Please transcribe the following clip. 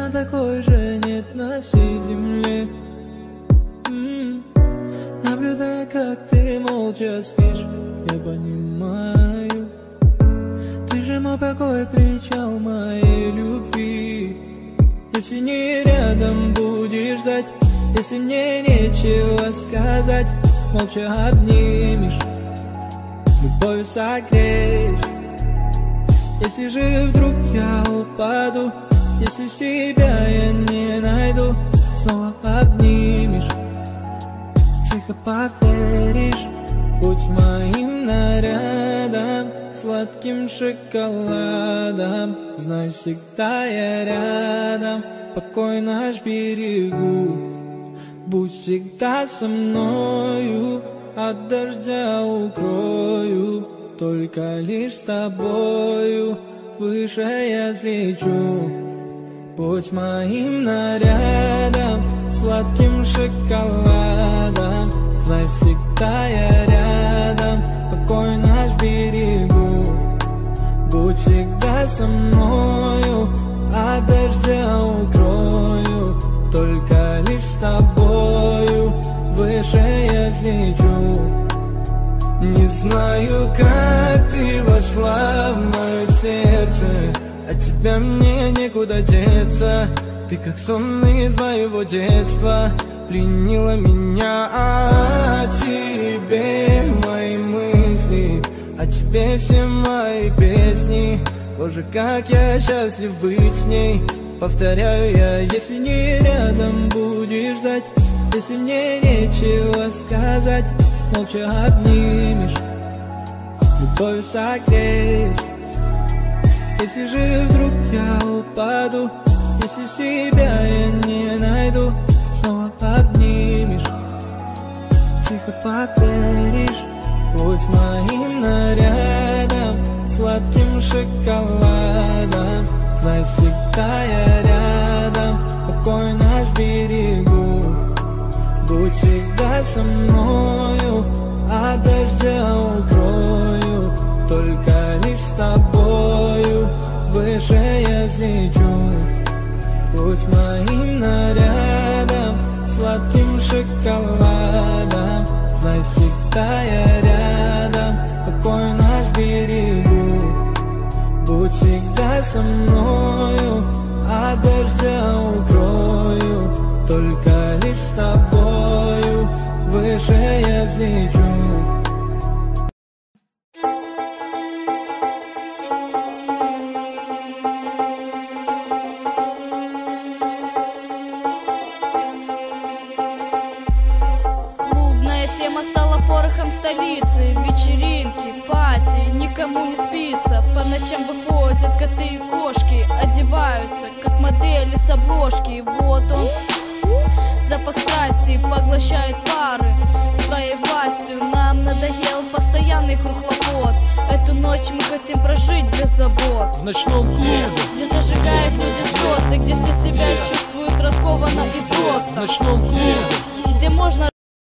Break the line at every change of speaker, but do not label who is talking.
Наверное, такой же нет на всей земле. Наблюдая, как ты молча спишь, я понимаю, ты же мой покой, причал моей любви. Если не рядом будешь ждать, если мне нечего сказать, молча обнимешь, любовью согреешь. Если же вдруг я упаду, если себя я не найду, снова обнимешь, тихо поверишь. Будь моим нарядом, сладким шоколадом, знай, всегда я рядом, покой наш берегу. Будь всегда со мною, от дождя укрою, только лишь с тобою выше я взлечу. Будь моим нарядом, сладким шоколадом, знай, всегда я рядом, покой наш берегу. Будь всегда со мною, от дождя укрою, только лишь с тобою выше я взлечу. Не знаю, как ты вошла в мое сердце, от тебя мне некуда деться. Ты как сон из моего детства, пленила меня. О тебе мои мысли, о тебе все мои песни. Боже, как я счастлив быть с ней. Повторяю я, если не рядом будешь ждать, если мне нечего сказать, молча обнимешь, любовью согреешь. Если же вдруг я упаду, если себя я не найду, снова обнимешь, тихо поверишь. Будь моим нарядом, сладким шоколадом, знай, всегда я рядом, покой наш берегу. Будь всегда со мною, от дождя укрою, только лишь с тобою выше я взлечу. Будь моим нарядом, сладким шоколадом, знай, всегда я рядом, покой наш берегу. Будь всегда со мною, от дождя укрою, только лишь с тобою выше я взлечу.
Столицы, вечеринки, пати, никому не спится. По ночам выходят коты и кошки, одеваются, как модели с обложки. Вот он, запах страсти, поглощает пары своей властью. Нам надоел постоянный круглоход. Эту ночь мы хотим прожить без забот.
В ночном клубе,
где зажигают люди звезды, где все себя чувствуют раскованно и просто.
В ночном клубе,
где можно